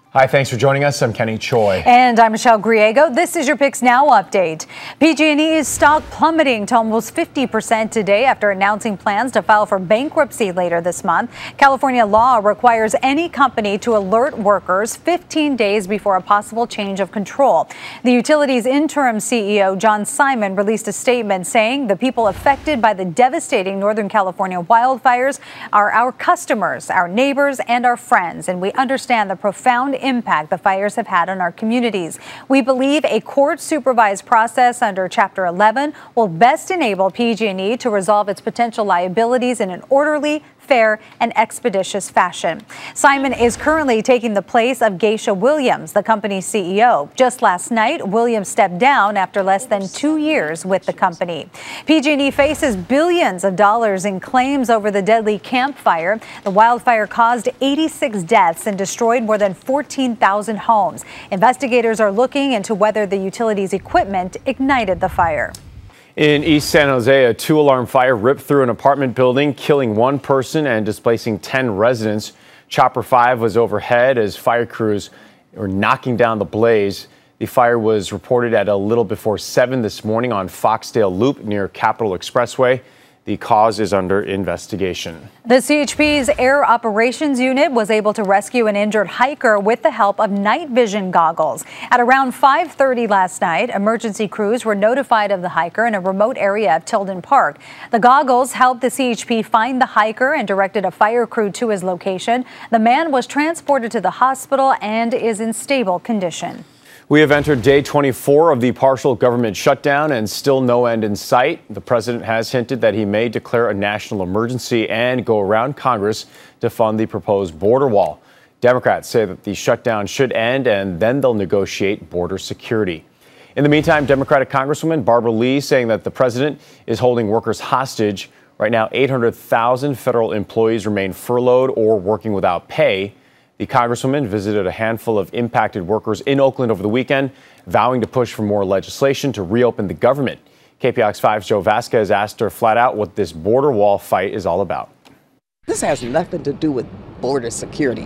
Hi, thanks for joining us. I'm Kenny Choi. And I'm Michelle Griego. This is your Picks Now update. PG&E's stock plummeting to almost 50% today after announcing plans to file for bankruptcy later this month. California law requires any company to alert workers 15 days before a possible change of control. The utility's interim CEO, John Simon, released a statement saying the people affected by the devastating Northern California wildfires are our customers, our neighbors, and our friends, and we understand the profound impact the fires have had on our communities. We believe a court-supervised process under Chapter 11 will best enable PG&E to resolve its potential liabilities in an orderly, fair, and expeditious fashion. Simon is currently taking the place of Geisha Williams, the company's CEO. Just last night, Williams stepped down after less than 2 years with the company. PG&E faces billions of dollars in claims over the deadly Camp Fire. The wildfire caused 86 deaths and destroyed more than 14,000 homes. Investigators are looking into whether the utility's equipment ignited the fire. In East San Jose, a 2-alarm fire ripped through an apartment building, killing 1 person and displacing 10 residents. Chopper 5 was overhead as fire crews were knocking down the blaze. The fire was reported at a little before 7 this morning on Foxdale Loop near Capitol Expressway. The cause is under investigation. The CHP's Air Operations Unit was able to rescue an injured hiker with the help of night vision goggles. At around 5:30 last night, emergency crews were notified of the hiker in a remote area of Tilden Park. The goggles helped the CHP find the hiker and directed a fire crew to his location. The man was transported to the hospital and is in stable condition. We have entered day 24 of the partial government shutdown and still no end in sight. The president has hinted that he may declare a national emergency and go around Congress to fund the proposed border wall. Democrats say that the shutdown should end and then they'll negotiate border security. In the meantime, Democratic Congresswoman Barbara Lee saying that the president is holding workers hostage. Right now, 800,000 federal employees remain furloughed or working without pay. The Congresswoman visited a handful of impacted workers in Oakland over the weekend, vowing to push for more legislation to reopen the government. KPIX 5's Joe Vasquez asked her flat out what this border wall fight is all about. This has nothing to do with border security.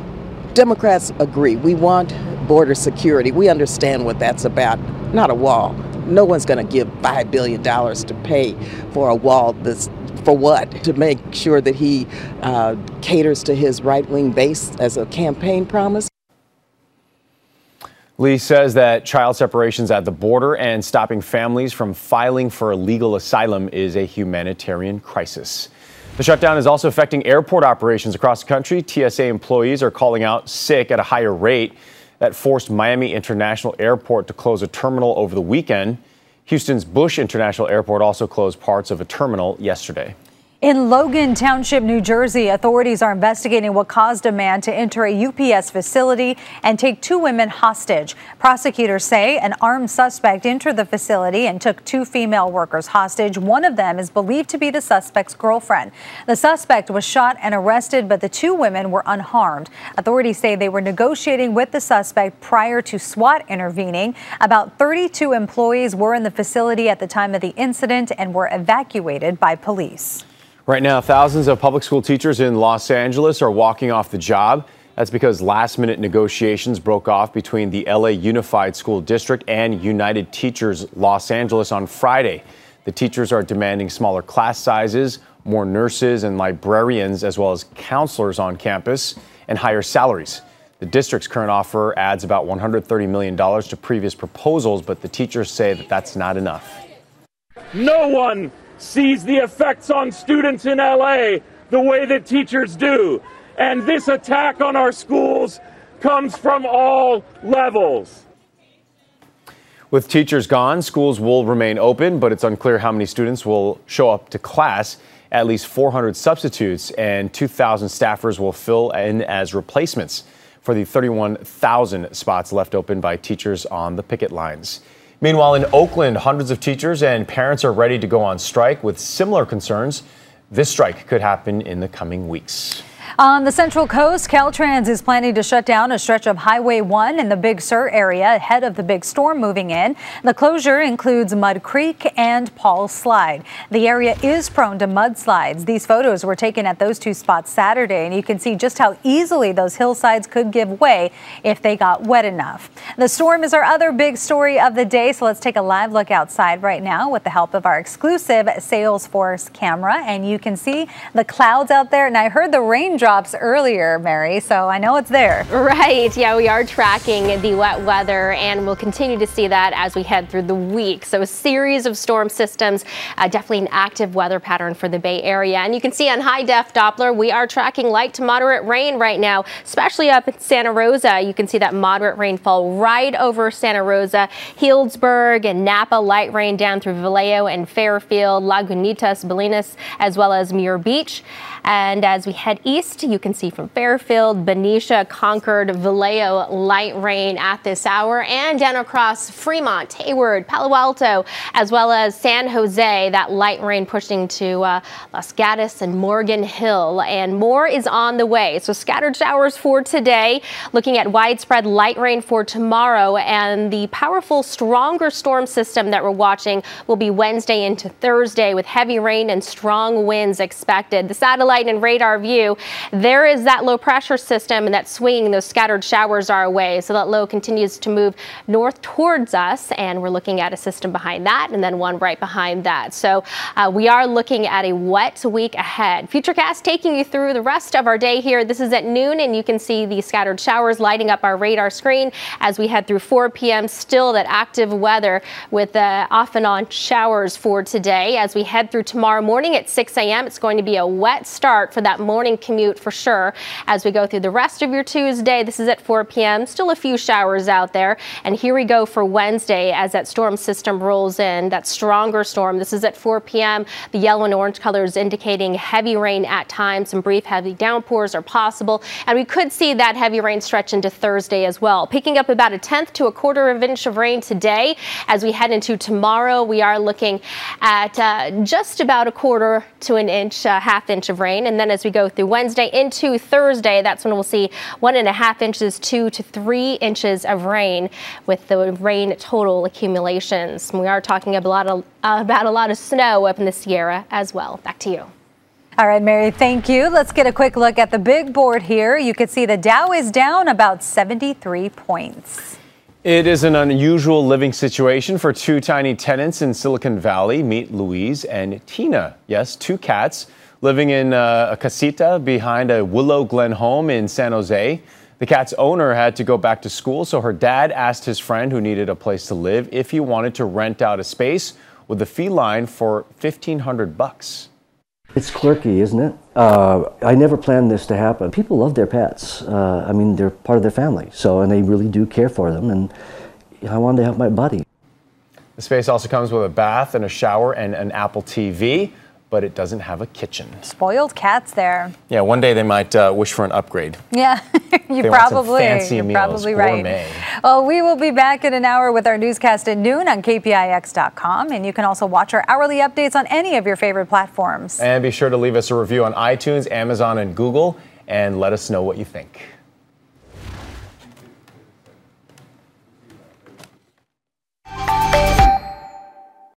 Democrats agree. We want border security. We understand what that's about, not a wall. No one's going to give $5 billion to pay for a wall that's for what? To make sure that he caters to his right-wing base as a campaign promise? Lee says that child separations at the border and stopping families from filing for legal asylum is a humanitarian crisis. The shutdown is also affecting airport operations across the country. TSA employees are calling out sick at a higher rate. That forced Miami International Airport to close a terminal over the weekend. Houston's Bush International Airport also closed parts of a terminal yesterday. In Logan Township, New Jersey, authorities are investigating what caused a man to enter a UPS facility and take 2 women hostage. Prosecutors say an armed suspect entered the facility and took 2 female workers hostage. One of them is believed to be the suspect's girlfriend. The suspect was shot and arrested, but the 2 women were unharmed. Authorities say they were negotiating with the suspect prior to SWAT intervening. About 32 employees were in the facility at the time of the incident and were evacuated by police. Right now, thousands of public school teachers in Los Angeles are walking off the job. That's because last-minute negotiations broke off between the LA Unified School District and United Teachers Los Angeles on Friday. The teachers are demanding smaller class sizes, more nurses and librarians, as well as counselors on campus, and higher salaries. The district's current offer adds about $130 million to previous proposals, but the teachers say that that's not enough. No one sees the effects on students in LA the way that teachers do. And this attack on our schools comes from all levels. With teachers gone, schools will remain open, but it's unclear how many students will show up to class. At least 400 substitutes and 2,000 staffers will fill in as replacements for the 31,000 spots left open by teachers on the picket lines. Meanwhile, in Oakland, hundreds of teachers and parents are ready to go on strike with similar concerns. This strike could happen in the coming weeks. On the Central Coast, Caltrans is planning to shut down a stretch of Highway 1 in the Big Sur area ahead of the big storm moving in. The closure includes Mud Creek and Paul's Slide. The area is prone to mudslides. These photos were taken at those two spots Saturday, and you can see just how easily those hillsides could give way if they got wet enough. The storm is our other big story of the day, so let's take a live look outside right now with the help of our exclusive Salesforce camera, and you can see the clouds out there. And I heard the raindrops earlier, Mary, so I know it's there. Right. Yeah, we are tracking the wet weather, and we'll continue to see that as we head through the week. So a series of storm systems, definitely an active weather pattern for the Bay Area. And you can see on high def Doppler, we are tracking light to moderate rain right now, especially up in Santa Rosa. You can see that moderate rainfall right over Santa Rosa, Healdsburg and Napa, light rain down through Vallejo and Fairfield, Lagunitas, Bolinas, as well as Muir Beach. And as we head east, you can see from Fairfield, Benicia, Concord, Vallejo, light rain at this hour, and down across Fremont, Hayward, Palo Alto, as well as San Jose, that light rain pushing to Los Gatos and Morgan Hill, and more is on the way. So scattered showers for today, looking at widespread light rain for tomorrow, and the powerful, stronger storm system that we're watching will be Wednesday into Thursday with heavy rain and strong winds expected. The satellite and radar view, there is that low pressure system, and that's swinging those scattered showers our way. So that low continues to move north towards us, and we're looking at a system behind that and then one right behind that. So we are looking at a wet week ahead. Futurecast taking you through the rest of our day here. This is at noon, and you can see the scattered showers lighting up our radar screen as we head through 4 p.m. Still that active weather with off and on showers for today. As we head through tomorrow morning at 6 a.m., it's going to be a wet start for that morning commute for sure. As we go through the rest of your Tuesday, this is at 4 p.m. Still a few showers out there. And here we go for Wednesday as that storm system rolls in, that stronger storm. This is at 4 p.m. The yellow and orange colors indicating heavy rain at times. Some brief heavy downpours are possible. And we could see that heavy rain stretch into Thursday as well. Picking up about 1/10 to 1/4 of an inch of rain today. As we head into tomorrow, we are looking at just about 1/4 to an inch, half inch of rain. And then as we go through Wednesday into Thursday, that's when we'll see 1.5 inches, 2 to 3 inches of rain with the rain total accumulations. We are talking about a lot of snow up in the Sierra as well. Back to you. All right, Mary, thank you. Let's get a quick look at the big board here. You can see the Dow is down about 73 points. It is an unusual living situation for two tiny tenants in Silicon Valley. Meet Louise and Tina. Yes, two cats living in a casita behind a Willow Glen home in San Jose. The cat's owner had to go back to school, so her dad asked his friend who needed a place to live if he wanted to rent out a space with a feline for $1,500. It's quirky, isn't it? I never planned this to happen. People love their pets. I mean, they're part of their family, and they really do care for them, and I wanted to help my buddy. The space also comes with a bath and a shower and an Apple TV, but it doesn't have a kitchen. Spoiled cats there. Yeah, one day they might wish for an upgrade. Yeah, you're probably right. Gourmet. Well, we will be back in an hour with our newscast at noon on KPIX.com, and you can also watch our hourly updates on any of your favorite platforms. And be sure to leave us a review on iTunes, Amazon, and Google, and let us know what you think.